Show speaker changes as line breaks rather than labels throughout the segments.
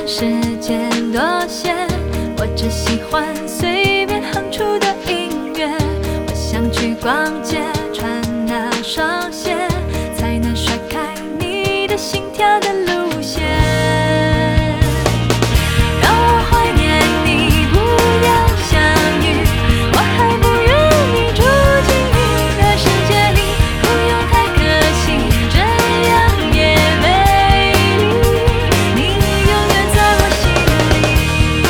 时间多闲，我只喜欢随便哼出的音乐。我想去逛街，穿那双鞋，才能甩开你的心跳的路线。让我怀念你，不要相遇，我还不愿你住进你的世界里，不用太可惜，这样也美丽。你永远在我心里。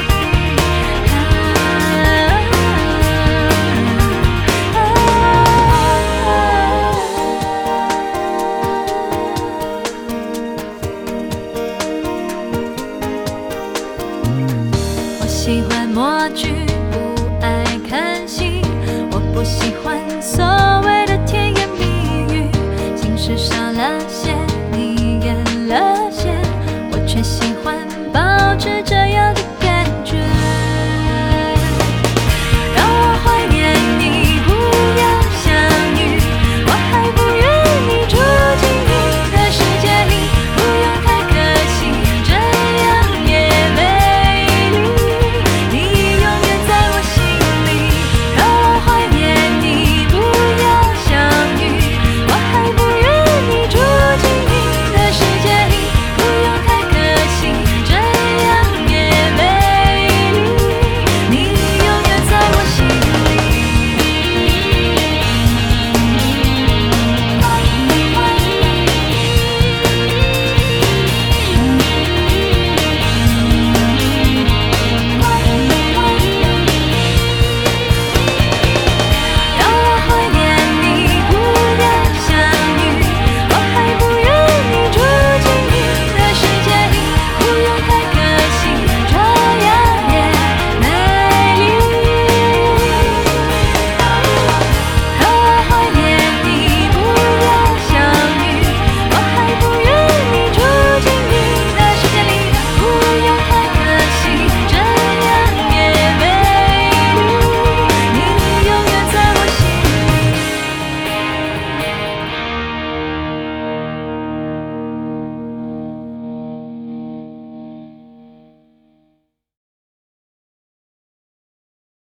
我喜欢默剧，不爱看戏。我不喜欢所谓的甜言蜜语，心事少了些。